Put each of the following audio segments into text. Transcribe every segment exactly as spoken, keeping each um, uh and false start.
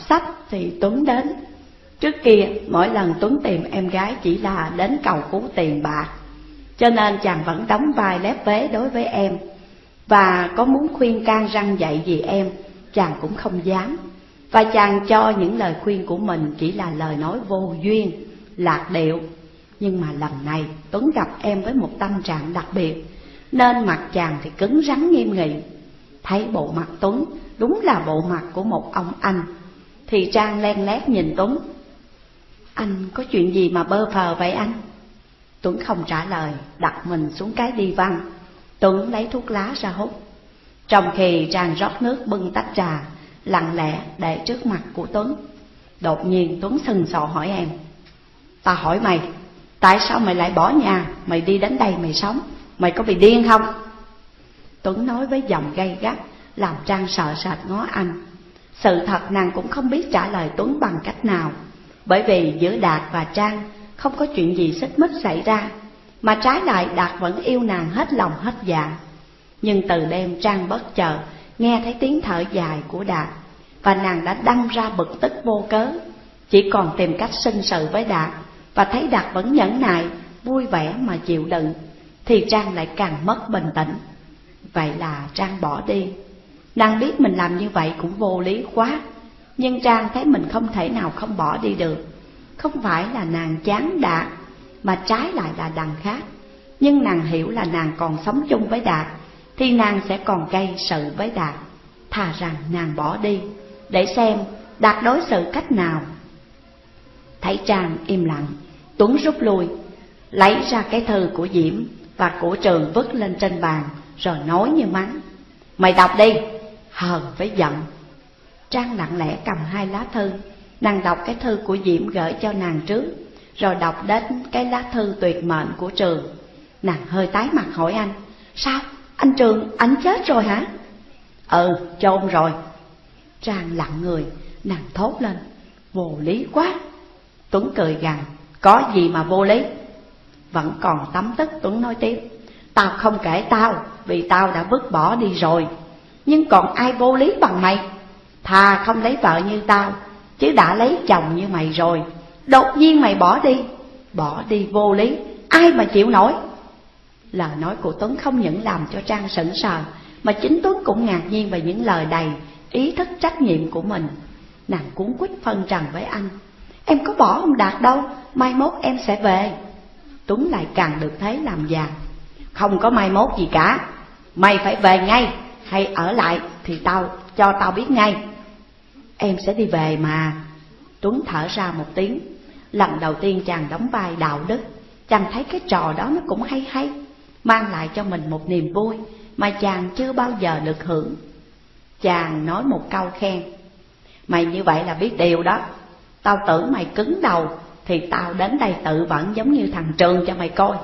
sách thì Tuấn đến. Trước kia mỗi lần Tuấn tìm em gái chỉ là đến cầu cứu tiền bạc, cho nên chàng vẫn đóng vai lép vế đối với em. Và có muốn khuyên can răn dạy gì em, chàng cũng không dám. Và chàng cho những lời khuyên của mình chỉ là lời nói vô duyên, lạc điệu. Nhưng mà lần này Tuấn gặp em với một tâm trạng đặc biệt, nên mặt chàng thì cứng rắn nghiêm nghị. Thấy bộ mặt Tuấn đúng là bộ mặt của một ông anh, thì Trang len lét nhìn Tuấn. Anh có chuyện gì mà bơ phờ vậy anh? Tuấn không trả lời, đặt mình xuống cái đi văn. Tuấn lấy thuốc lá ra hút, trong khi Trang rót nước bưng tách trà lặng lẽ để trước mặt của Tuấn. Đột nhiên Tuấn sừng sộ hỏi em: Ta hỏi mày, tại sao mày lại bỏ nhà, mày đi đến đây mày sống, mày có bị điên không? Tuấn nói với giọng gay gắt, làm Trang sợ sệt ngó anh. Sự thật nàng cũng không biết trả lời Tuấn bằng cách nào, bởi vì giữa Đạt và Trang không có chuyện gì xích mích xảy ra, mà trái lại Đạt vẫn yêu nàng hết lòng hết dạ. Nhưng từ đêm Trang bất chợt nghe thấy tiếng thở dài của Đạt, và nàng đã đâm ra bực tức vô cớ, chỉ còn tìm cách sinh sự với Đạt. Và thấy Đạt vẫn nhẫn nại, vui vẻ mà chịu đựng, thì Trang lại càng mất bình tĩnh. Vậy là Trang bỏ đi. Nàng biết mình làm như vậy cũng vô lý quá, nhưng Trang thấy mình không thể nào không bỏ đi được. Không phải là nàng chán Đạt, mà trái lại là đằng khác. Nhưng nàng hiểu là nàng còn sống chung với Đạt thì nàng sẽ còn gây sự với Đạt. Thà rằng nàng bỏ đi, để xem Đạt đối xử cách nào. Thấy Trang im lặng, Tuấn rút lui, lấy ra cái thư của Diễm và của Trường vứt lên trên bàn, rồi nói như mắng: Mày đọc đi. Hờn với giận, Trang lặng lẽ cầm hai lá thư. Nàng đọc cái thư của Diễm gửi cho nàng trước, rồi đọc đến cái lá thư tuyệt mệnh của Trường. Nàng hơi tái mặt hỏi anh: Sao, anh Trường, anh chết rồi hả? Ừ, chôn rồi. Trang lặng người, nàng thốt lên: Vô lý quá. Tuấn cười gằn: Có gì mà vô lý? Vẫn còn tấm tức, Tuấn nói tiếp: Tao không kể tao, vì tao đã vứt bỏ đi rồi. Nhưng còn ai vô lý bằng mày? Thà không lấy vợ như tao, chứ đã lấy chồng như mày rồi, đột nhiên mày bỏ đi. Bỏ đi vô lý, ai mà chịu nổi? Lời nói của Tuấn không những làm cho Trang sững sờ, mà chính Tuấn cũng ngạc nhiên về những lời đầy ý thức trách nhiệm của mình. Nàng cuống quýt phân trần với anh: Em có bỏ ông Đạt đâu, mai mốt em sẽ về. Tuấn lại càng được thế làm già: Không có mai mốt gì cả, mày phải về ngay, hay ở lại thì tao cho tao biết ngay. Em sẽ đi về mà. Tuấn thở ra một tiếng. Lần đầu tiên chàng đóng vai đạo đức, chàng thấy cái trò đó nó cũng hay hay, mang lại cho mình một niềm vui mà chàng chưa bao giờ được hưởng. Chàng nói một câu khen: Mày như vậy là biết điều đó. Tao tưởng mày cứng đầu thì tao đến đây tự vẫn giống như thằng Trường cho mày coi.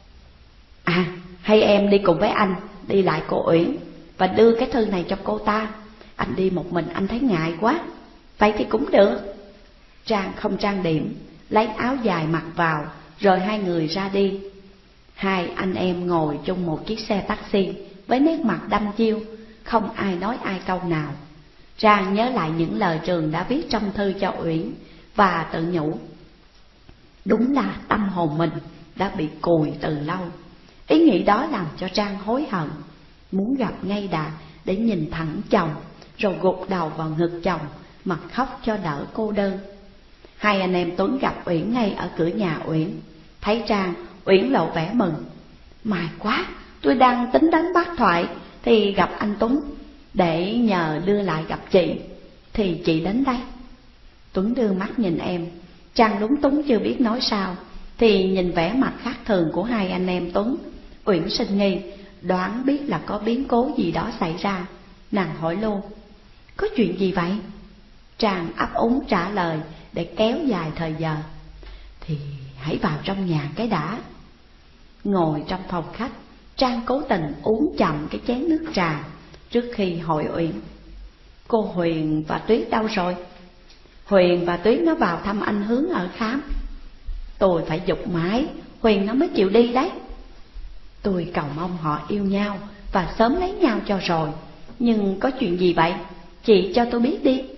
À, hay em đi cùng với anh đi lại cô Uyển và đưa cái thư này cho cô ta. Anh đi một mình anh thấy ngại quá. Vậy thì cũng được. Trang không trang điểm, lấy áo dài mặc vào, rồi hai người ra đi. Hai anh em ngồi chung một chiếc xe taxi với nét mặt đăm chiêu, không ai nói ai câu nào. Trang nhớ lại những lời Trường đã viết trong thư cho Uyển và tự nhủ: Đúng là tâm hồn mình đã bị cùi từ lâu. Ý nghĩ đó làm cho Trang hối hận, muốn gặp ngay Đạt để nhìn thẳng chồng, rồi gục đầu vào ngực chồng mà khóc cho đỡ cô đơn. Hai anh em Tuấn gặp Uyển ngay ở cửa nhà Uyển. Thấy Trang, Uyển lộ vẻ mừng: May quá, tôi đang tính đến Bác Thoại thì gặp anh Tuấn, để nhờ đưa lại gặp chị, thì chị đến đây. Tuấn đưa mắt nhìn em. Trang lúng túng chưa biết nói sao, thì nhìn vẻ mặt khác thường của hai anh em Tuấn, Uyển sinh nghi, đoán biết là có biến cố gì đó xảy ra. Nàng hỏi luôn: Có chuyện gì vậy? Trang ấp úng trả lời để kéo dài thời giờ: Thì hãy vào trong nhà cái đã. Ngồi trong phòng khách, Trang cố tình uống chậm cái chén nước trà trước khi hỏi Uyển: Cô Huyền và Tuyết đâu rồi? Huyền và Tuyết nó vào thăm anh Hướng ở khám. Tôi phải giục mãi, Huyền nó mới chịu đi đấy. Tôi cầu mong họ yêu nhau và sớm lấy nhau cho rồi. Nhưng có chuyện gì vậy? Chị cho tôi biết đi.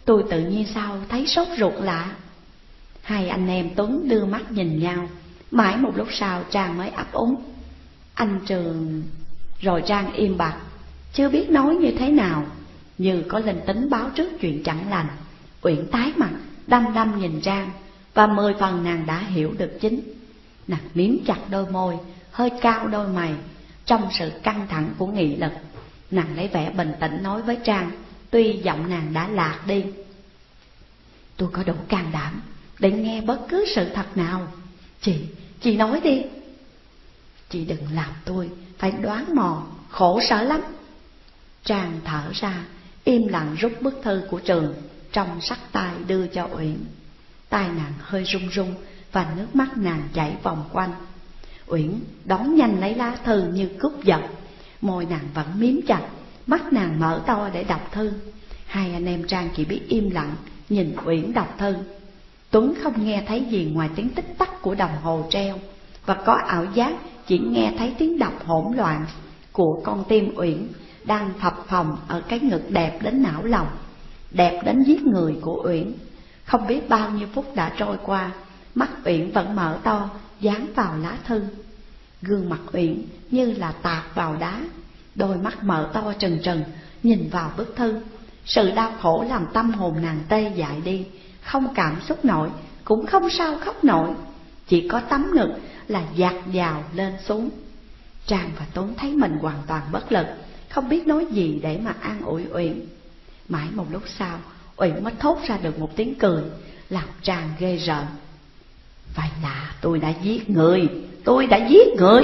Tôi tự nhiên sao thấy sốt ruột lạ. Hai anh em Tuấn đưa mắt nhìn nhau. Mãi một lúc sau Trang mới ấp úng: Anh Trường. Rồi Trang im bặt, chưa biết nói như thế nào, như có linh tính báo trước chuyện chẳng lành. Uyển tái mặt, đăm đăm nhìn Trang, và mười phần nàng đã hiểu được chính. Nàng miếm chặt đôi môi, hơi cao đôi mày, trong sự căng thẳng của nghị lực. Nàng lấy vẻ bình tĩnh nói với Trang, tuy giọng nàng đã lạc đi: Tôi có đủ can đảm để nghe bất cứ sự thật nào. Chị, chị nói đi. Chị đừng làm tôi phải đoán mò, khổ sở lắm. Trang thở ra, im lặng rút bức thư của Trường trong xách tay đưa cho Uyển. Tai nàng hơi run run và nước mắt nàng chảy vòng quanh. Uyển đón nhanh lấy lá thư như cướp giật, môi nàng vẫn miếm chặt, mắt nàng mở to để đọc thư. Hai anh em Trang chỉ biết im lặng nhìn Uyển đọc thư. Tuấn không nghe thấy gì ngoài tiếng tích tắc của đồng hồ treo, và có ảo giác chỉ nghe thấy tiếng đập hỗn loạn của con tim Uyển đang phập phồng ở cái ngực đẹp đến não lòng, đẹp đến giết người của Uyển. Không biết bao nhiêu phút đã trôi qua, mắt Uyển vẫn mở to dán vào lá thư. Gương mặt Uyển như là tạc vào đá, đôi mắt mở to trừng trừng nhìn vào bức thư. Sự đau khổ làm tâm hồn nàng tê dại đi, không cảm xúc nổi, cũng không sao khóc nổi, chỉ có tấm ngực là dạt dào lên xuống. Trang và Tuấn thấy mình hoàn toàn bất lực, không biết nói gì để mà an ủi Uyển. Mãi một lúc sau, Uyển mới thốt ra được một tiếng cười làm Trang ghê rợn: Vậy là tôi đã giết người, tôi đã giết người.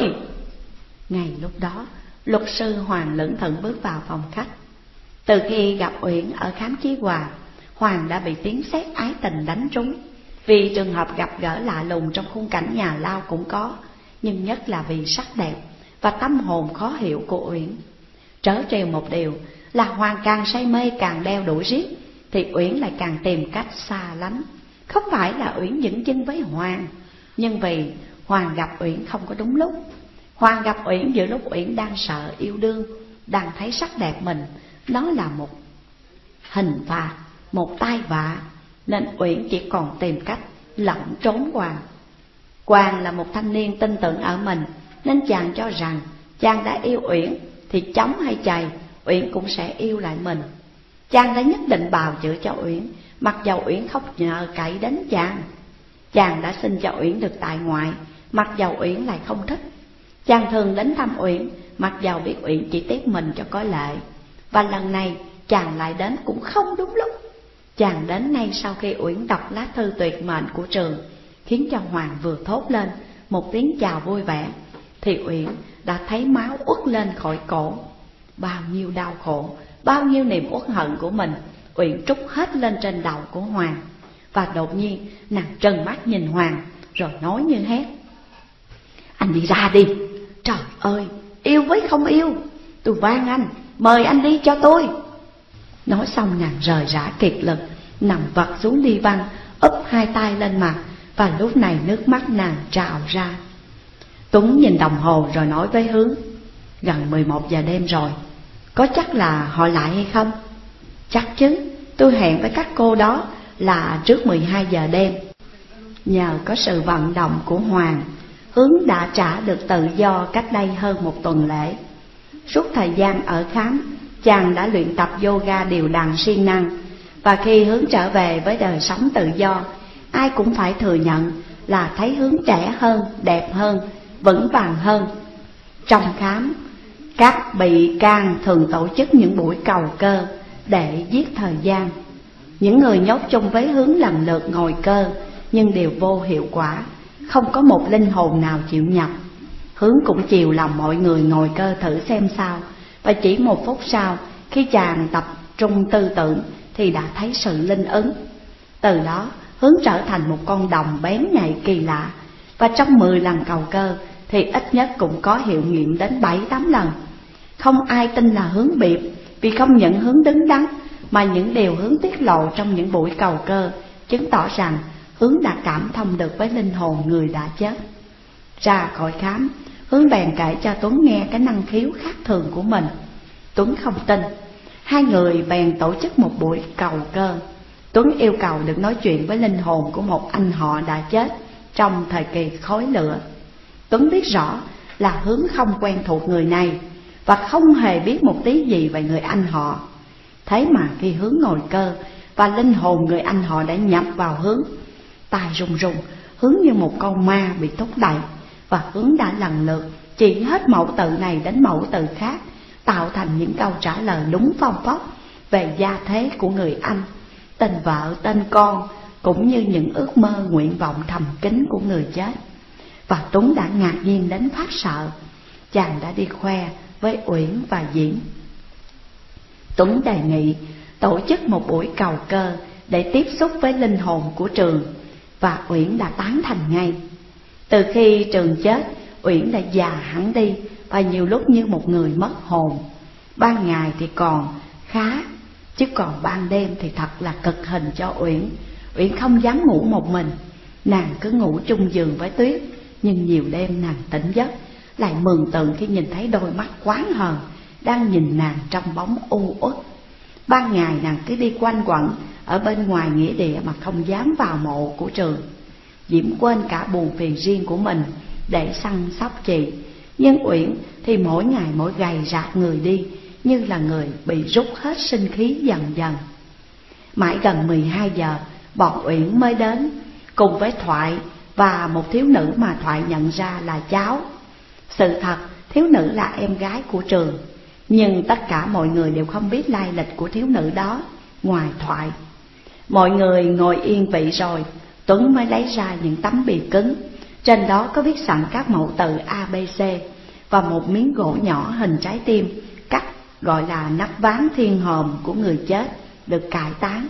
Ngay lúc đó, luật sư Hoàng lững thững bước vào phòng khách. Từ khi gặp Uyển ở khám Chí Hòa, Hoàng đã bị tiếng sét ái tình đánh trúng. Vì trường hợp gặp gỡ lạ lùng trong khung cảnh nhà lao cũng có, nhưng nhất là vì sắc đẹp và tâm hồn khó hiểu của Uyển. Trớ trêu một điều là Hoàng càng say mê càng đeo đuổi riết, thì Uyển lại càng tìm cách xa lánh. Không phải là Uyển dửng dưng với Hoàng, nhưng vì Hoàng gặp Uyển không có đúng lúc. Hoàng gặp Uyển giữa lúc Uyển đang sợ yêu đương, đang thấy sắc đẹp mình nó là một hình phạt, một tai vạ, nên Uyển chỉ còn tìm cách lẩn trốn Hoàng. Hoàng là một thanh niên tin tưởng ở mình, nên chàng cho rằng chàng đã yêu Uyển thì chống hay chày, Uyển cũng sẽ yêu lại mình. Chàng đã nhất định bào chữa cho Uyển, mặc dầu Uyển khóc nhờ cậy đến chàng. Chàng đã xin cho Uyển được tại ngoại, mặc dầu Uyển lại không thích. Chàng thường đến thăm Uyển, mặc dầu biết Uyển chỉ tiếc mình cho có lệ. Và lần này chàng lại đến cũng không đúng lúc. Chàng đến ngay sau khi Uyển đọc lá thư tuyệt mệnh của Trường, khiến cho Hoàng vừa thốt lên một tiếng chào vui vẻ, thì Uyển đã thấy máu uất lên khỏi cổ. Bao nhiêu đau khổ, bao nhiêu niềm uất hận của mình, Uyển trút hết lên trên đầu của Hoàng. Và đột nhiên nàng trừng mắt nhìn Hoàng, rồi nói như hét: Anh đi ra đi. Trời ơi, yêu với không yêu, tôi van anh, mời anh đi cho tôi. Nói xong nàng rời rã kiệt lực, nằm vật xuống đi văn, úp hai tay lên mặt, và lúc này nước mắt nàng trào ra. Tuấn nhìn đồng hồ rồi nói với Hướng: Gần mười một giờ đêm rồi, có chắc là họ lại hay không? Chắc chứ, tôi hẹn với các cô đó là trước mười hai giờ đêm. Nhờ có sự vận động của Hoàng, Hướng đã trả được tự do cách đây hơn một tuần lễ. Suốt thời gian ở khám, chàng đã luyện tập yoga đều đặn siêng năng. Và khi Hướng trở về với đời sống tự do, ai cũng phải thừa nhận là thấy Hướng trẻ hơn, đẹp hơn, vững vàng hơn. Trong khám, các bị can thường tổ chức những buổi cầu cơ để giết thời gian. Những người nhốt chung với Hướng lần lượt ngồi cơ, nhưng đều vô hiệu quả, không có một linh hồn nào chịu nhập. Hướng cũng chiều lòng mọi người ngồi cơ thử xem sao. Và chỉ một phút sau, khi chàng tập trung tư tưởng thì đã thấy sự linh ứng. Từ đó Hướng trở thành một con đồng bén nhạy kỳ lạ. Và trong mười lần cầu cơ thì ít nhất cũng có hiệu nghiệm đến bảy tám lần. Không ai tin là Hướng biệp, vì không những Hướng đứng đắn, mà những điều Hướng tiết lộ trong những buổi cầu cơ chứng tỏ rằng Hướng đã cảm thông được với linh hồn người đã chết. Ra khỏi khám, Hướng bèn kể cho Tuấn nghe cái năng khiếu khác thường của mình. Tuấn không tin. Hai người bèn tổ chức một buổi cầu cơ. Tuấn yêu cầu được nói chuyện với linh hồn của một anh họ đã chết trong thời kỳ khói lửa. Tuấn biết rõ là Hướng không quen thuộc người này và không hề biết một tí gì về người anh họ. Thế mà khi Hướng ngồi cơ và linh hồn người anh họ đã nhập vào Hướng, tai run run, Hướng như một con ma bị thúc đẩy, và Hướng đã lần lượt chỉ hết mẫu tự này đến mẫu tự khác, tạo thành những câu trả lời đúng phong phóc về gia thế của người anh, tên vợ, tên con, cũng như những ước mơ nguyện vọng thầm kín của người chết. Và Tuấn đã ngạc nhiên đến phát sợ. Chàng đã đi khoe với Uyển và Diễn. Tuấn đề nghị tổ chức một buổi cầu cơ để tiếp xúc với linh hồn của Trường, và Uyển đã tán thành ngay. Từ khi Trường chết, Uyển đã già hẳn đi và nhiều lúc như một người mất hồn. Ban ngày thì còn khá, chứ còn ban đêm thì thật là cực hình cho Uyển. Uyển không dám ngủ một mình, nàng cứ ngủ chung giường với Tuyết. Nhưng nhiều đêm nàng tỉnh giấc, lại mường tượng khi nhìn thấy đôi mắt quán hờn đang nhìn nàng trong bóng u uất. Ban ngày nàng cứ đi quanh quẩn ở bên ngoài nghĩa địa mà không dám vào mộ của Trường. Diễm quên cả buồn phiền riêng của mình để săn sóc chị, nhưng Uyển thì mỗi ngày mỗi gầy rạc người đi, như là người bị rút hết sinh khí dần dần. Mãi gần mười hai giờ, bọn Uyển mới đến, cùng với Thoại và một thiếu nữ mà Thoại nhận ra là cháu. Sự thật, thiếu nữ là em gái của Trường, nhưng tất cả mọi người đều không biết lai lịch của thiếu nữ đó, ngoài Thoại. Mọi người ngồi yên vị rồi, Tuấn mới lấy ra những tấm bìa cứng. Trên đó có viết sẵn các mẫu tự A B C và một miếng gỗ nhỏ hình trái tim cắt, gọi là nắp ván thiên hòm của người chết được cải táng.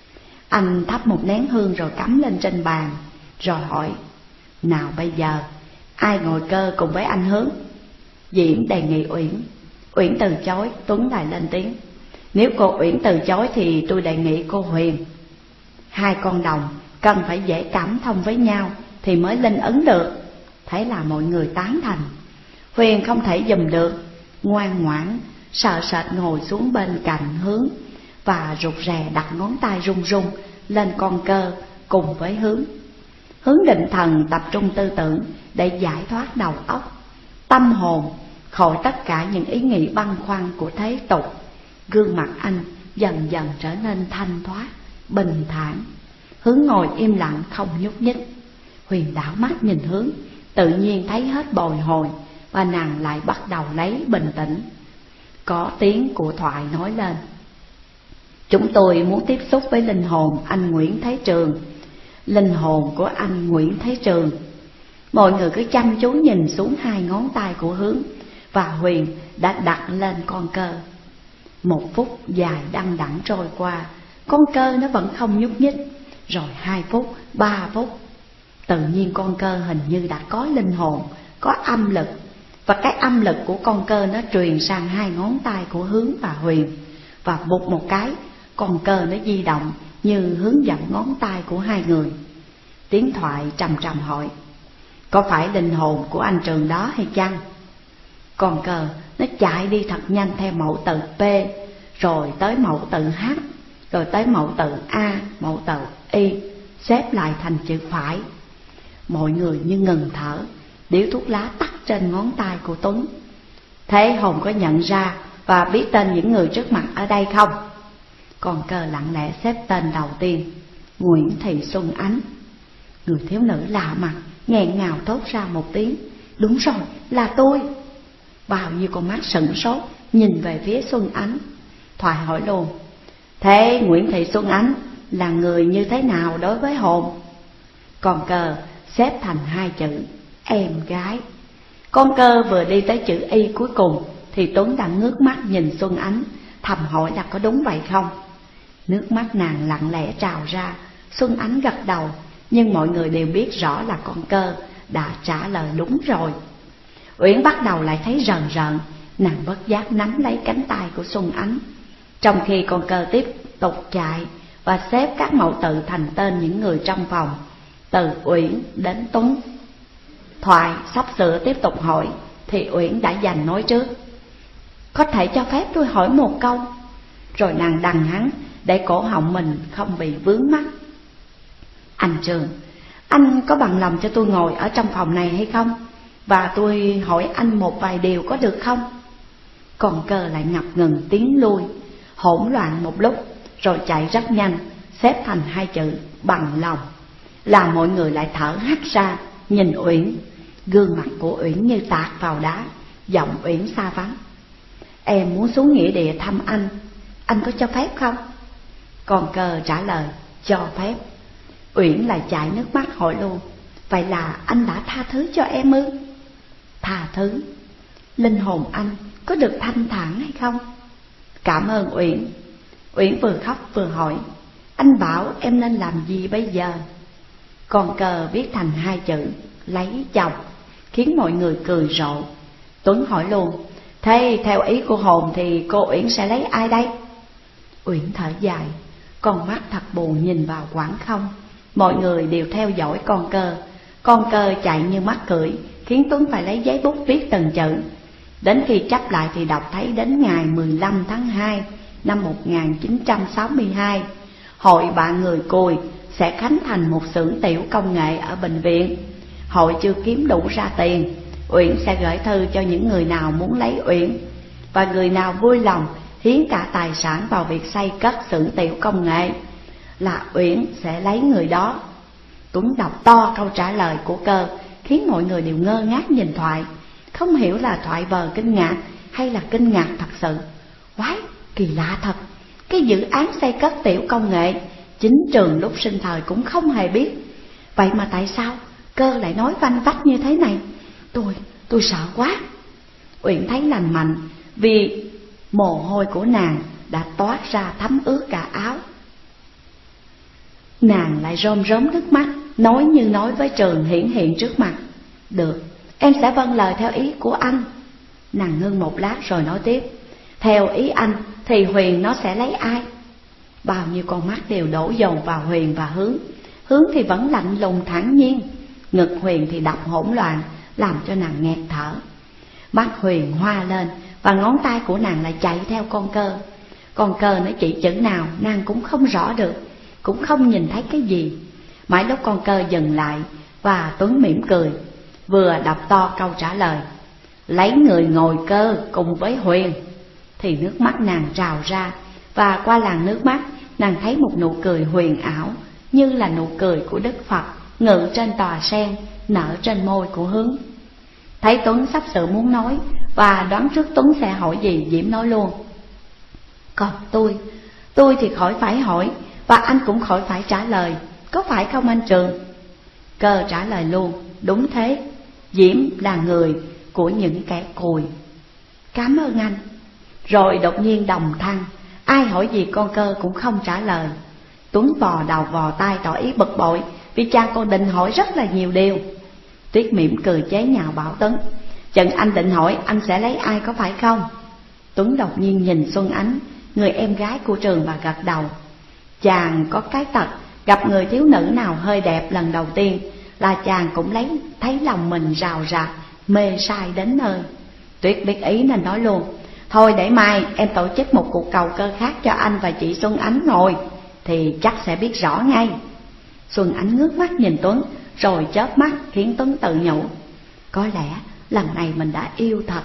Anh thắp một nén hương rồi cắm lên trên bàn, rồi hỏi: nào bây giờ ai ngồi cơ cùng với anh Hướng? Diễm đề nghị Uyển. Uyển từ chối. Tuấn lại lên tiếng: nếu cô Uyển từ chối thì tôi đề nghị cô Huyền. Hai con đồng cần phải dễ cảm thông với nhau thì mới linh ứng được. Thế là mọi người tán thành. Huyền không thể giùm được, ngoan ngoãn sợ sệt ngồi xuống bên cạnh Hướng và rụt rè đặt ngón tay run run lên con cơ cùng với Hướng. Hướng định thần tập trung tư tưởng để giải thoát đầu óc, tâm hồn khỏi tất cả những ý nghĩ băn khoăn của thế tục. Gương mặt anh dần dần trở nên thanh thoát, bình thản. Hướng ngồi im lặng không nhúc nhích. Huyền đảo mắt nhìn Hướng, tự nhiên thấy hết bồi hồi, và nàng lại bắt đầu lấy bình tĩnh. Có tiếng của Thoại nói lên: chúng tôi muốn tiếp xúc với linh hồn anh Nguyễn Thế Trường. Linh hồn của anh Nguyễn Thế Trường. Mọi người cứ chăm chú nhìn xuống hai ngón tay của Hướng, và Huyền đã đặt lên con cơ. Một phút dài đăng đẵng trôi qua, con cơ nó vẫn không nhúc nhích. Rồi hai phút, ba phút. Tự nhiên con cơ hình như đã có linh hồn, có âm lực, và cái âm lực của con cơ nó truyền sang hai ngón tay của Hướng và Huyền. Và bụt một cái, con cơ nó di động như hướng dẫn ngón tay của hai người. Tiếng Thoại trầm trầm hỏi: có phải linh hồn của anh Trường đó hay chăng? Con cơ nó chạy đi thật nhanh theo mẫu tự P, rồi tới mẫu tự H, rồi tới mẫu tự A, mẫu tự Y, xếp lại thành chữ phải. Mọi người như ngừng thở, điếu thuốc lá tắt trên ngón tay của Tuấn. Thế hồn có nhận ra và biết tên những người trước mặt ở đây không? Con cơ lặng lẽ xếp tên đầu tiên: Nguyễn Thị Xuân Ánh. Người thiếu nữ lạ mặt nghẹn ngào thốt ra một tiếng: đúng rồi, là tôi. Bao nhiêu con mắt sửng sốt nhìn về phía Xuân Ánh. Thoại hỏi luôn: thế Nguyễn Thị Xuân Ánh là người như thế nào đối với hồn? Con cơ xếp thành hai chữ: em gái. Con cơ vừa đi tới chữ Y cuối cùng thì Tuấn đã ngước mắt nhìn Xuân Ánh, thầm hỏi là có đúng vậy không. Nước mắt nàng lặng lẽ trào ra. Xuân Ánh gật đầu, nhưng mọi người đều biết rõ là con cơ đã trả lời đúng rồi. Uyển bắt đầu lại thấy rờn rợn, nàng bất giác nắm lấy cánh tay của Xuân Ánh, trong khi con cơ tiếp tục chạy và xếp các mẫu tự thành tên những người trong phòng, từ Uyển đến Tuấn. Thoại sắp sửa tiếp tục hỏi thì Uyển đã giành nói trước: có thể cho phép tôi hỏi một câu? Rồi nàng đằng hắn để cổ họng mình không bị vướng mắc. Anh Trường, anh có bằng lòng cho tôi ngồi ở trong phòng này hay không? Và tôi hỏi anh một vài điều có được không? Con Cơ lại ngập ngừng tiến lui, hỗn loạn một lúc rồi chạy rất nhanh, xếp thành hai chữ bằng lòng. Là mọi người lại thở hắt ra, nhìn Uyển. Gương mặt của Uyển như tạc vào đá, giọng Uyển xa vắng: Em muốn xuống nghĩa địa thăm anh, anh có cho phép không? Con Cơ trả lời: Cho phép. Uyển lại chảy nước mắt hỏi luôn: Vậy là anh đã tha thứ cho em ư? Tha thứ? Linh hồn anh có được thanh thản hay không? Cảm ơn Uyển. Uyển vừa khóc vừa hỏi: Anh bảo em nên làm gì bây giờ? Con Cờ viết thành hai chữ lấy chồng, khiến mọi người cười rộ. Tuấn hỏi luôn: Thế theo ý của Hồn thì cô Uyển sẽ lấy ai đây? Uyển thở dài, con mắt thật buồn nhìn vào khoảng không. Mọi người đều theo dõi con Cơ. Con Cơ chạy như mắc cưỡi, khiến Tuấn phải lấy giấy bút viết từng chữ. Đến khi chắp lại thì đọc thấy đến ngày mười lăm tháng hai năm một nghìn chín trăm sáu mươi hai, Hội Bạn Người Cùi sẽ khánh thành một xưởng tiểu công nghệ ở bệnh viện. Hội chưa kiếm đủ ra tiền, Uyển sẽ gửi thư cho những người nào muốn lấy Uyển, và người nào vui lòng hiến cả tài sản vào việc xây cất xưởng tiểu công nghệ là Uyển sẽ lấy người đó. Tuấn đọc to câu trả lời của Cơ, khiến mọi người đều ngơ ngác nhìn Thoại, không hiểu là Thoại vờ kinh ngạc hay là kinh ngạc thật sự. Quái, kỳ lạ thật, cái dự án xây cất tiểu công nghệ chính trường lúc sinh thời cũng không hề biết. Vậy mà tại sao Cơ lại nói vanh vách như thế này? Tôi, tôi sợ quá. Uyển thấy lành mạnh, vì mồ hôi của nàng đã toát ra thấm ướt cả áo. Nàng lại rơm rớm nước mắt, nói như nói với Trường hiển hiện trước mặt: Được, em sẽ vâng lời theo ý của anh. Nàng ngưng một lát rồi nói tiếp: Theo ý anh thì Huyền nó sẽ lấy ai? Bao nhiêu con mắt đều đổ dồn vào Huyền và Hướng. Hướng thì vẫn lạnh lùng thản nhiên, ngực Huyền thì đập hỗn loạn, làm cho nàng nghẹt thở. Mắt Huyền hoa lên và ngón tay của nàng lại chạy theo con Cơ. Con Cơ nói chỉ chữ nào nàng cũng không rõ được, cũng không nhìn thấy cái gì. Mãi lúc con Cơ dừng lại và Tuấn mỉm cười, vừa đọc to câu trả lời: Lấy người ngồi Cơ cùng với Huyền, thì nước mắt nàng trào ra, và qua làn nước mắt nàng thấy một nụ cười huyền ảo, như là nụ cười của Đức Phật ngự trên tòa sen, nở trên môi của Hướng. Thấy Tuấn sắp sửa muốn nói và đoán trước Tuấn sẽ hỏi gì, Diễm nói luôn: Còn tôi, tôi thì khỏi phải hỏi, và anh cũng khỏi phải trả lời, có phải không anh Trường? Cơ trả lời luôn: Đúng thế, Diễm là người của những kẻ cùi. Cảm ơn anh. Rồi đột nhiên đồng thăng, ai hỏi gì con Cơ cũng không trả lời. Tuấn vò đầu vò tai tỏ ý bực bội, vì chàng còn định hỏi rất là nhiều điều. Tuyết mỉm cười chế nhạo bảo Tuấn: Chừng anh định hỏi anh sẽ lấy ai có phải không? Tuấn đột nhiên nhìn Xuân Ánh, người em gái của Trường, và gật đầu. Chàng có cái tật, gặp người thiếu nữ nào hơi đẹp lần đầu tiên là chàng cũng lấy thấy lòng mình rào rạt, mê say đến nơi. Tuyết biết ý nên nói luôn: Thôi để mai em tổ chức một cuộc cầu cơ khác cho anh và chị Xuân Ánh ngồi, thì chắc sẽ biết rõ ngay. Xuân Ánh ngước mắt nhìn Tuấn rồi chớp mắt, khiến Tuấn tự nhủ: Có lẽ lần này mình đã yêu thật.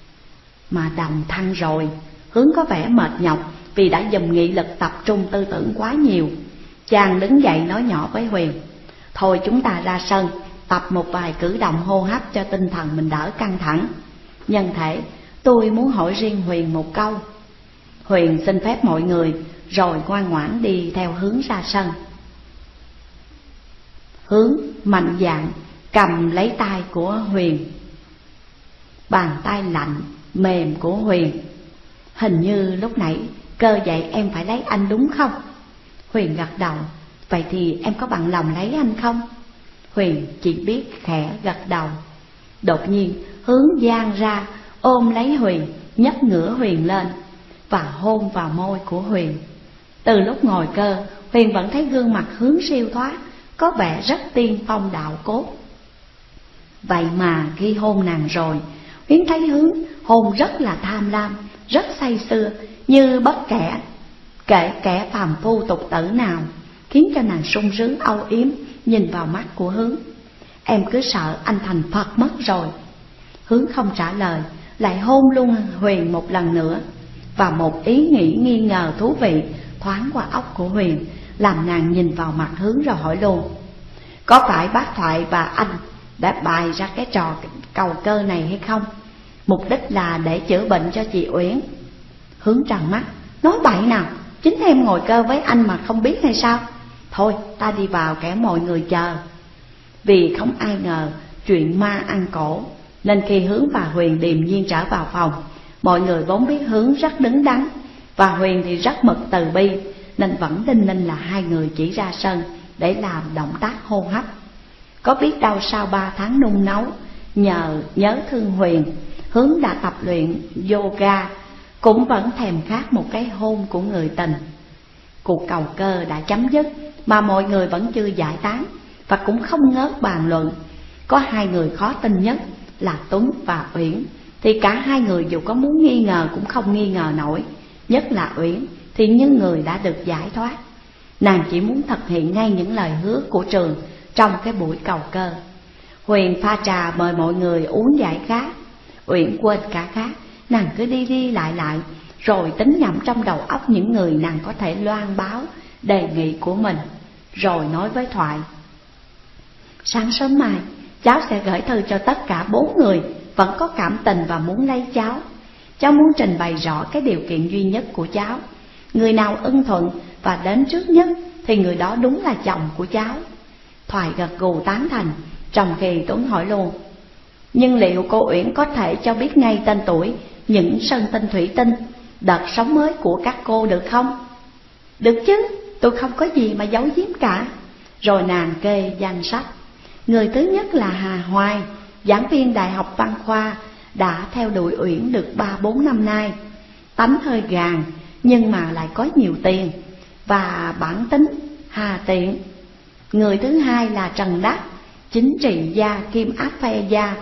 Mà đồng thăng rồi. Hướng có vẻ mệt nhọc vì đã dùm nghị lực tập trung tư tưởng quá nhiều. Chàng đứng dậy nói nhỏ với Huyền: Thôi chúng ta ra sân tập một vài cử động hô hấp cho tinh thần mình đỡ căng thẳng. Nhân thể tôi muốn hỏi riêng Huyền một câu. Huyền xin phép mọi người rồi ngoan ngoãn đi theo Hướng ra sân. Hướng mạnh dạn cầm lấy tay của Huyền, bàn tay lạnh mềm của Huyền: Hình như lúc nãy Cơ dạy em phải lấy anh đúng không? Huyền gật đầu: Vậy thì em có bằng lòng lấy anh không? Huyền chỉ biết khẽ gật đầu. Đột nhiên Hướng giang ra ôm lấy Huyền, nhấc ngửa Huyền lên và hôn vào môi của Huyền. Từ lúc ngồi Cơ, Huyền vẫn thấy gương mặt Hướng siêu thoát, có vẻ rất tiên phong đạo cốt. Vậy mà khi hôn nàng rồi, Huyền thấy Hướng hôn rất là tham lam, rất say sưa, như bất kể kể kẻ phàm phu tục tử nào, khiến cho nàng sung sướng âu yếm nhìn vào mắt của Hướng. Em cứ sợ anh thành Phật mất rồi. Hướng không trả lời, lại hôn luôn Huyền một lần nữa. Và một ý nghĩ nghi ngờ thú vị thoáng qua óc của Huyền, làm nàng nhìn vào mặt Hướng rồi hỏi luôn: có phải bác Thoại và anh đã bày ra cái trò cầu cơ này hay không? Mục đích là để chữa bệnh cho chị Uyển. Hướng tròn mắt, nói bậy nào, chính em ngồi cơ với anh mà không biết hay sao? Thôi ta đi vào kẻo mọi người chờ. Vì không ai ngờ chuyện ma ăn cổ, nên khi Hướng và Huyền điềm nhiên trở vào phòng, mọi người vốn biết Hướng rất đứng đắn và Huyền thì rất mực từ bi, nên vẫn đinh ninh là hai người chỉ ra sân để làm động tác hô hấp. Có biết đâu sau ba tháng nung nấu, nhờ nhớ thương Huyền, Hướng đã tập luyện yoga, cũng vẫn thèm khát một cái hôn của người tình. Cuộc cầu cơ đã chấm dứt mà mọi người vẫn chưa giải tán và cũng không ngớt bàn luận. Có hai người khó tin nhất là Tuấn và Uyển, thì cả hai người dù có muốn nghi ngờ cũng không nghi ngờ nổi. Nhất là Uyển thì như người đã được giải thoát. Nàng chỉ muốn thực hiện ngay những lời hứa của Trường trong cái buổi cầu cơ. Huyền pha trà mời mọi người uống giải khát. Uyển quên cả khát, nàng cứ đi đi lại lại, rồi tính nhẩm trong đầu óc những người nàng có thể loan báo đề nghị của mình. Rồi nói với Thoại: sáng sớm mai cháu sẽ gửi thư cho tất cả bốn người vẫn có cảm tình và muốn lấy cháu. Cháu muốn trình bày rõ cái điều kiện duy nhất của cháu. Người nào ưng thuận và đến trước nhất thì người đó đúng là chồng của cháu. Thoại gật gù tán thành, trong khi Tuấn hỏi luôn: nhưng liệu cô Uyển có thể cho biết ngay tên tuổi những sơn tinh thủy tinh đợt sống mới của các cô được không? Được chứ, tôi không có gì mà giấu giếm cả. Rồi nàng kê danh sách. Người thứ nhất là Hà Hoài, giảng viên Đại học Văn Khoa, đã theo đuổi Uyển được ba bốn năm nay. Tánh hơi gàn nhưng mà lại có nhiều tiền và bản tính hà tiện. Người thứ hai là Trần Đắc, chính trị gia kim áp phê gia,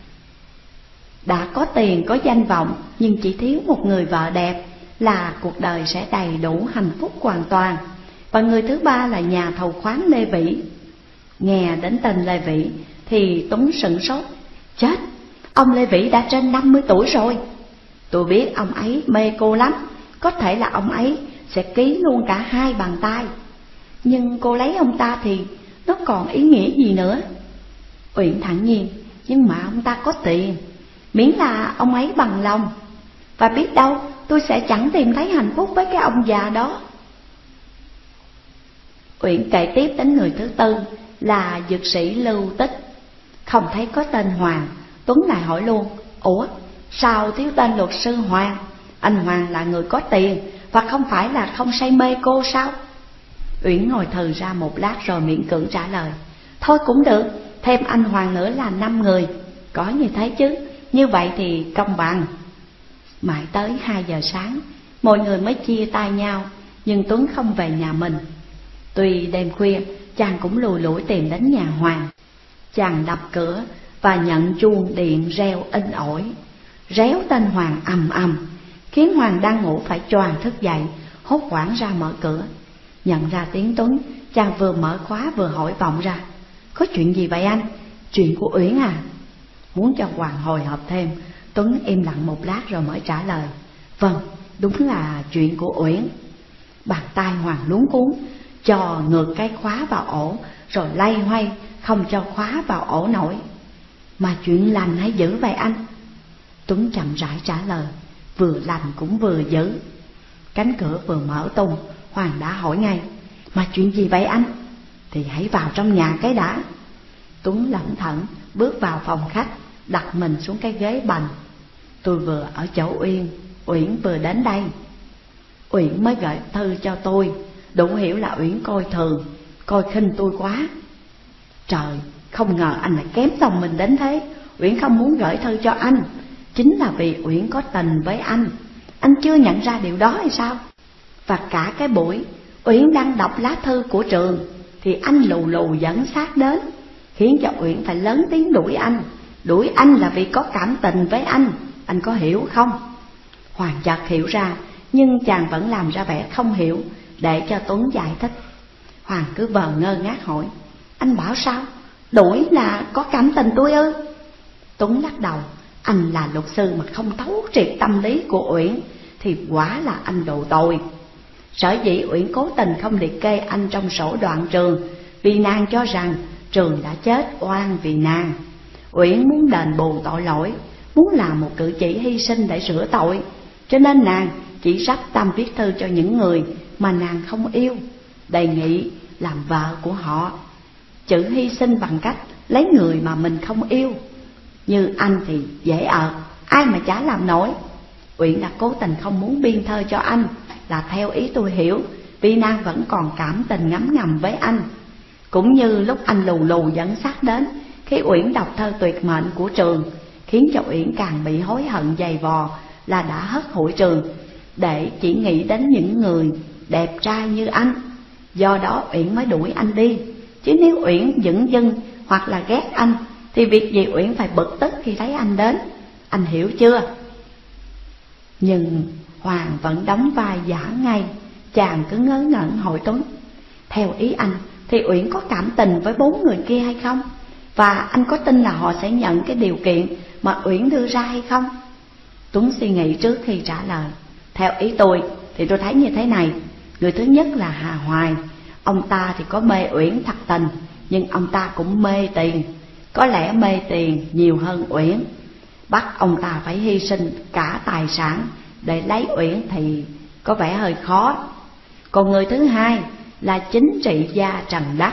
đã có tiền có danh vọng nhưng chỉ thiếu một người vợ đẹp là cuộc đời sẽ đầy đủ hạnh phúc hoàn toàn. Và người thứ ba là nhà thầu khoáng Lê Vĩ. Nghe đến tên Lê Vĩ thì Tuấn sửng sốt. Chết, ông Lê Vĩ đã trên năm mươi tuổi rồi. Tôi biết ông ấy mê cô lắm, có thể là ông ấy sẽ ký luôn cả hai bàn tay. Nhưng cô lấy ông ta thì nó còn ý nghĩa gì nữa? Uyển thản nhiên: nhưng mà ông ta có tiền, miễn là ông ấy bằng lòng. Và biết đâu tôi sẽ chẳng tìm thấy hạnh phúc với cái ông già đó. Uyển kể tiếp đến người thứ tư là dược sĩ Lưu Tích. Không thấy có tên Hoàng, Tuấn lại hỏi luôn: ủa, sao thiếu tên luật sư Hoàng? Anh Hoàng là người có tiền và không phải là không say mê cô sao? Uyển ngồi thừ ra một lát rồi miễn cưỡng trả lời: thôi cũng được, thêm anh Hoàng nữa là năm người. Có như thế chứ, như vậy thì công bằng. Mãi tới hai giờ sáng, mọi người mới chia tay nhau, nhưng Tuấn không về nhà mình. Tuy đêm khuya, chàng cũng lùi lủi tìm đến nhà Hoàng. Chàng đập cửa và nhận chuông điện reo inh ỏi. Réo tên Hoàng ầm ầm, khiến Hoàng đang ngủ phải choàng thức dậy, hốt hoảng ra mở cửa. Nhận ra tiếng Tuấn, chàng vừa mở khóa vừa hỏi vọng ra: có chuyện gì vậy anh? Chuyện của Uyển à? Muốn cho Hoàng hồi hộp thêm, Tuấn im lặng một lát rồi mới trả lời: vâng, đúng là chuyện của Uyển. Bàn tay Hoàng luống cuống, cho ngược cái khóa vào ổ, rồi lay hoay không cho khóa vào ổ nổi. Mà chuyện lành hay dữ vậy anh? Tuấn chậm rãi trả lời: vừa lành cũng vừa dữ. Cánh cửa vừa mở tung, Hoàng đã hỏi ngay: mà chuyện gì vậy anh? Thì hãy vào trong nhà cái đã. Tuấn lẩn thẩn bước vào phòng khách, đặt mình xuống cái ghế bành. Tôi vừa ở chỗ Uyên, Uyển vừa đến đây. Uyển mới gửi thư cho tôi, đủ hiểu là Uyển coi thường, coi khinh tôi quá. Trời, không ngờ anh lại kém lòng mình đến thế. Uyển không muốn gửi thư cho anh chính là vì Uyển có tình với anh. Anh chưa nhận ra điều đó hay sao? Và cả cái buổi Uyển đang đọc lá thư của Trường thì anh lù lù dẫn sát đến, khiến cho Uyển phải lớn tiếng đuổi anh. Đuổi anh là vì có cảm tình với anh, anh có hiểu không? Hoàng chợt hiểu ra nhưng chàng vẫn làm ra vẻ không hiểu để cho Tuấn giải thích. Hoàng cứ vờ ngơ ngác hỏi: anh bảo sao? Đuổi là có cảm tình tôi ư? Tuấn lắc đầu: anh là luật sư mà không thấu triệt tâm lý của Uyển thì quả là anh độ tội. Sở dĩ Uyển cố tình không liệt kê anh trong sổ đoạn Trường vì nàng cho rằng Trường đã chết oan vì nàng. Uyển muốn đền bù tội lỗi, muốn làm một cử chỉ hy sinh để sửa tội, cho nên nàng chỉ rắp tâm viết thư cho những người mà nàng không yêu, đề nghị làm vợ của họ. Chữ hy sinh bằng cách lấy người mà mình không yêu. Như anh thì dễ ợt, ai mà chả làm nổi. Uyển đã cố tình không muốn biên thơ cho anh là theo ý tôi hiểu, vì nàng vẫn còn cảm tình ngấm ngầm với anh. Cũng như lúc anh lù lù dẫn xác đến khi Uyển đọc thơ tuyệt mệnh của Trường, khiến cho Uyển càng bị hối hận dày vò là đã hất hủi Trường để chỉ nghĩ đến những người đẹp trai như anh. Do đó Uyển mới đuổi anh đi. Chứ nếu Uyển dửng dưng hoặc là ghét anh thì việc gì Uyển phải bực tức khi thấy anh đến. Anh hiểu chưa? Nhưng Hoàng vẫn đóng vai giả ngay. Chàng cứ ngớ ngẩn hỏi Tuấn: theo ý anh thì Uyển có cảm tình với bốn người kia hay không? Và anh có tin là họ sẽ nhận cái điều kiện mà Uyển đưa ra hay không? Tuấn suy nghĩ trước khi trả lời. Theo ý tôi thì tôi thấy như thế này. Người thứ nhất là Hà Hoài. Ông ta thì có mê Uyển thật tình, nhưng ông ta cũng mê tiền. Có lẽ mê tiền nhiều hơn Uyển. Bắt ông ta phải hy sinh cả tài sản để lấy Uyển thì có vẻ hơi khó. Còn người thứ hai là chính trị gia Trần Đắc.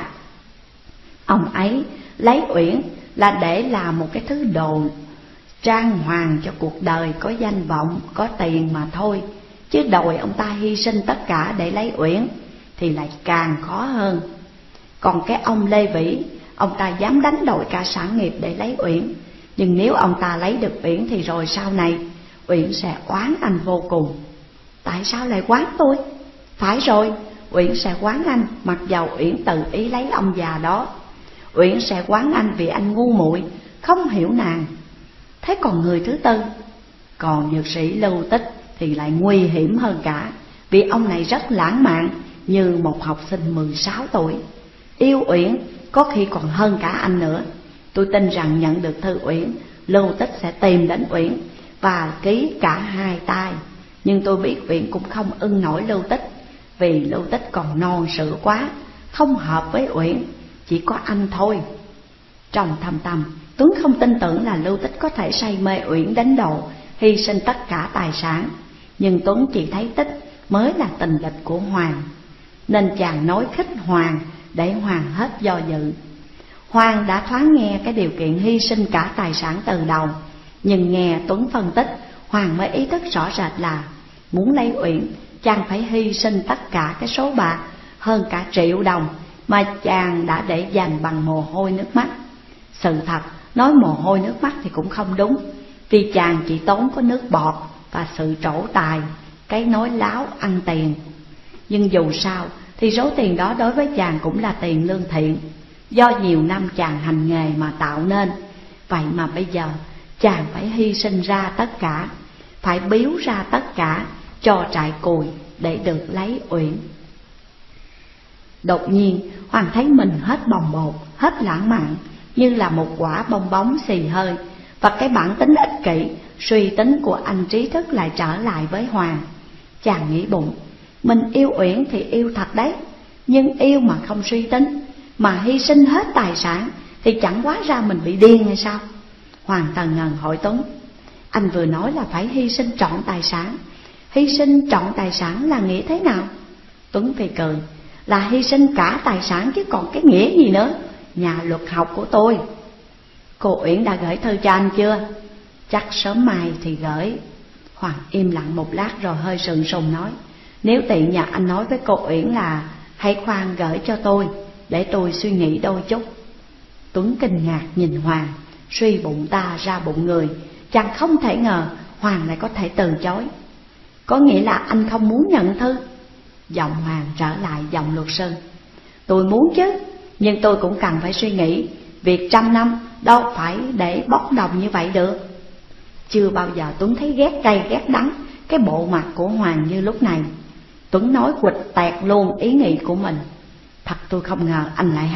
Ông ấy lấy Uyển là để làm một cái thứ đồ trang hoàng cho cuộc đời, có danh vọng, có tiền mà thôi. Chứ đòi ông ta hy sinh tất cả để lấy Uyển thì lại càng khó hơn. Còn cái ông Lê Vĩ, ông ta dám đánh đổi cả sản nghiệp để lấy Uyển. Nhưng nếu ông ta lấy được Uyển thì rồi sau này Uyển sẽ oán anh vô cùng. Tại sao lại oán tôi? Phải rồi, Uyển sẽ oán anh mặc dầu Uyển tự ý lấy ông già đó. Uyển sẽ oán anh vì anh ngu muội, không hiểu nàng. Thế còn người thứ tư, còn dược sĩ Lưu Tích thì lại nguy hiểm hơn cả, vì ông này rất lãng mạn như một học sinh mười sáu tuổi. Yêu Uyển có khi còn hơn cả anh nữa. Tôi tin rằng nhận được thư Uyển, Lưu Tích sẽ tìm đến Uyển và ký cả hai tay. Nhưng tôi biết Uyển cũng không ưng nổi Lưu Tích, vì Lưu Tích còn non sữa quá, không hợp với Uyển, chỉ có anh thôi. Trong thâm tâm, Tuấn không tin tưởng là Lưu Tích có thể say mê Uyển đến độ hy sinh tất cả tài sản. Nhưng Tuấn chỉ thấy Tích mới là tình địch của Hoàng, nên chàng nói khích Hoàng để Hoàng hết do dự. Hoàng đã thoáng nghe cái điều kiện hy sinh cả tài sản từ đầu, nhưng nghe Tuấn phân tích, Hoàng mới ý thức rõ rệt là muốn lấy Uyển, chàng phải hy sinh tất cả cái số bạc hơn cả triệu đồng mà chàng đã để dành bằng mồ hôi nước mắt. Sự thật, nói mồ hôi nước mắt thì cũng không đúng, vì chàng chỉ tốn có nước bọt và sự trổ tài, cái nói láo ăn tiền. Nhưng dù sao thì số tiền đó đối với chàng cũng là tiền lương thiện, do nhiều năm chàng hành nghề mà tạo nên. Vậy mà bây giờ chàng phải hy sinh ra tất cả, phải biếu ra tất cả cho trại cùi để được lấy Uyển. Đột nhiên Hoàng thấy mình hết bồng bột, hết lãng mạn, như là một quả bong bóng xì hơi. Và cái bản tính ích kỷ, suy tính của anh trí thức lại trở lại với Hoàng. Chàng nghĩ bụng, mình yêu Uyển thì yêu thật đấy, nhưng yêu mà không suy tính, mà hy sinh hết tài sản thì chẳng hóa ra mình bị điên hay sao? Hoàng tần ngần hỏi Tuấn: anh vừa nói là phải hy sinh trọn tài sản, hy sinh trọn tài sản là nghĩa thế nào? Tuấn phì cười: là hy sinh cả tài sản chứ còn cái nghĩa gì nữa, nhà luật học của tôi. Cô Uyển đã gửi thư cho anh chưa? Chắc sớm mai thì gửi. Hoàng im lặng một lát rồi hơi sừng sùng nói: nếu tiện nhà anh nói với cô Uyển là hãy khoan gửi cho tôi, để tôi suy nghĩ đôi chút. Tuấn kinh ngạc nhìn Hoàng, suy bụng ta ra bụng người, chàng không thể ngờ Hoàng lại có thể từ chối. Có nghĩa là anh không muốn nhận thư? Giọng Hoàng trở lại giọng luật sư: tôi muốn chứ, nhưng tôi cũng cần phải suy nghĩ. Việc trăm năm đâu phải để bốc đồng như vậy được. Chưa bao giờ Tuấn thấy ghét cay ghét đắng cái bộ mặt của Hoàng như lúc này, Tuấn nói quịch tẹt luôn ý nghĩ của mình. Thật tôi không ngờ anh lại